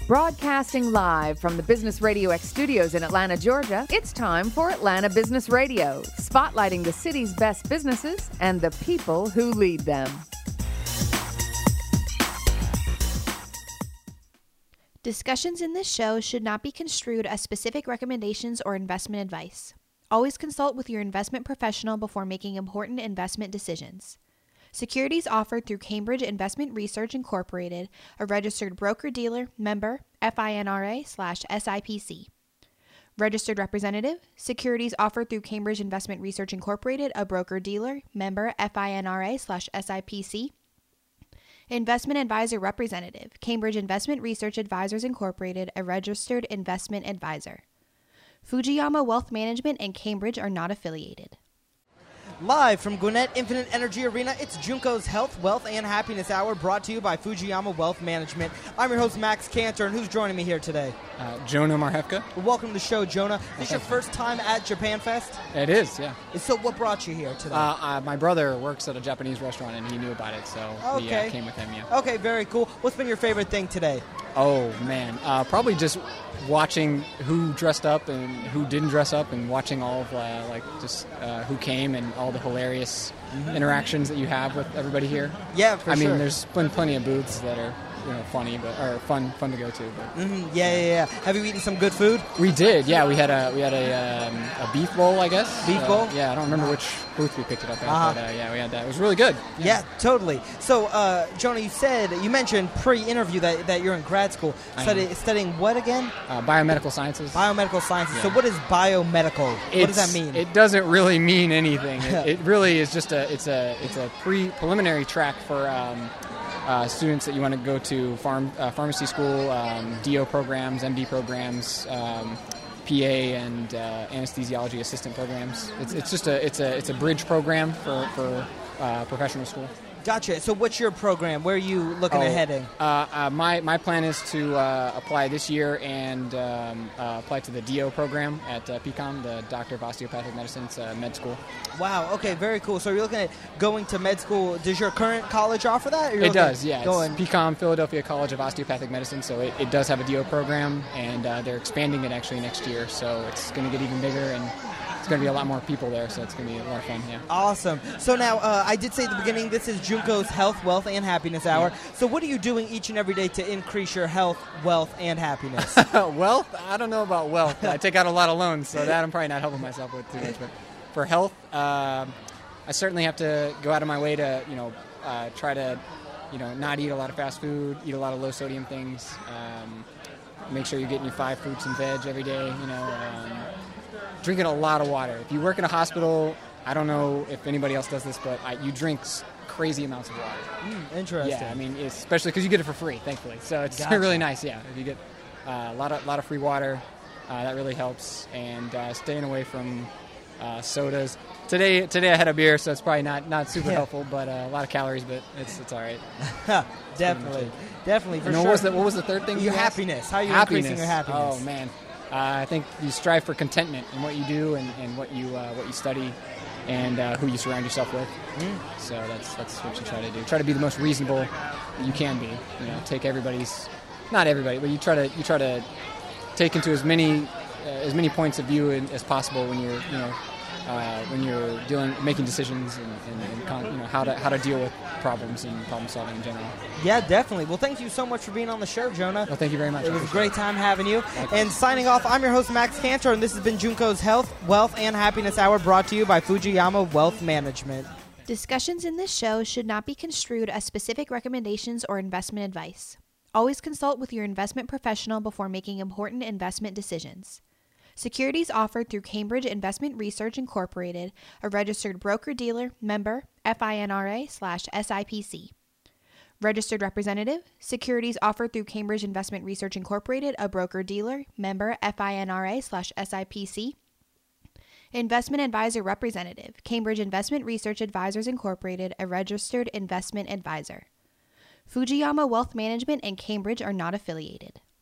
Broadcasting live from the Business Radio X studios in Atlanta, Georgia, it's time for Atlanta Business Radio, spotlighting the city's best businesses and the people who lead them. Discussions in this show should not be construed as specific recommendations or investment advice. Always consult with your investment professional before making important investment decisions. Securities offered through Cambridge Investment Research Incorporated, a registered broker-dealer, member, FINRA/SIPC. Registered representative, securities offered through Cambridge Investment Research Incorporated, a broker-dealer, member, FINRA/SIPC. Investment advisor representative, Cambridge Investment Research Advisors Incorporated, a registered investment advisor. Fujiyama Wealth Management and Cambridge are not affiliated. Live from Gwinnett Infinite Energy Arena, it's Junko's Health, Wealth, and Happiness Hour, brought to you by Fujiyama Wealth Management. I'm your host, Max Cantor, and who's joining me here today? Jonah Marhefka. Well, welcome to the show, Jonah. This your first time at Japan Fest? It is, yeah. So what brought you here today? My brother works at a Japanese restaurant, and he knew about it, so we came with him, yeah. Okay, very cool. What's been your favorite thing today? Oh, man. Probably just watching who dressed up and who didn't dress up, and watching all of, who came and all the hilarious interactions that you have with everybody here. Yeah, for sure. I mean, there's been plenty of booths that are funny, or fun to go to. But, Yeah. Have you eaten some good food? We did, yeah. We had a beef bowl, I guess. Beef bowl? Yeah, I don't remember which booth we picked it up at, but yeah, we had that. It was really good. Yeah, totally. So, Jonah, you mentioned pre-interview that you're in grad school studying what again? Biomedical sciences. Biomedical sciences. Yeah. So, what is biomedical? What does that mean? It doesn't really mean anything. It really is just a preliminary track for students that you want to go to pharmacy school, DO programs, MD programs, PA and anesthesiology assistant programs. It's a bridge program for professional school. Gotcha. So what's your program? Where are you looking at heading? My plan is to apply this year and apply to the DO program at PCOM, the Doctor of Osteopathic Medicine. It's med school. Wow. Okay. Very cool. So you're looking at going to med school. Does your current college offer that? It does. Yeah. It's PCOM, Philadelphia College of Osteopathic Medicine. So it does have a DO program, and they're expanding it actually next year. So it's going to get even bigger, and it's going to be a lot more people there, so it's going to be a lot of fun, yeah. Awesome. So now, I did say at the beginning, this is Junko's Health, Wealth, and Happiness Hour. Yeah. So what are you doing each and every day to increase your health, wealth, and happiness? Wealth? I don't know about wealth. I take out a lot of loans, so that I'm probably not helping myself with too much. But for health, I certainly have to go out of my way to, try to, not eat a lot of fast food, eat a lot of low-sodium things, make sure you're getting your 5 fruits and veg every day, drinking a lot of water. If you work in a hospital, I don't know if anybody else does this, but you drink crazy amounts of water. Interesting. Yeah, I mean, especially because you get it for free, thankfully. So it's really nice, yeah. If you get a lot of free water, that really helps. And staying away from sodas. Today I had a beer, so it's probably not super helpful, but a lot of calories, but it's all right. Definitely, for sure. What was the third thing? Your happiness. How are you increasing your happiness? Oh, man. I think you strive for contentment in what you do and what you study and who you surround yourself with. So that's what you try to do. Try to be the most reasonable you can be. Take everybody's, not everybody, but you try to take into as many points of view as possible when you're making decisions and how to deal with problems and problem solving in general. Yeah, definitely. Well, thank you so much for being on the show, Jonah. Well, thank you very much. It was a great time having you. And signing off, I'm your host, Max Cantor, and this has been Junko's Health, Wealth, and Happiness Hour, brought to you by Fujiyama Wealth Management. Discussions in this show should not be construed as specific recommendations or investment advice. Always consult with your investment professional before making important investment decisions. Securities offered through Cambridge Investment Research Incorporated, a registered broker-dealer, member, FINRA/SIPC. Registered representative, securities offered through Cambridge Investment Research Incorporated, a broker-dealer, member, FINRA/SIPC. Investment advisor representative, Cambridge Investment Research Advisors Incorporated, a registered investment advisor. Fujiyama Wealth Management and Cambridge are not affiliated.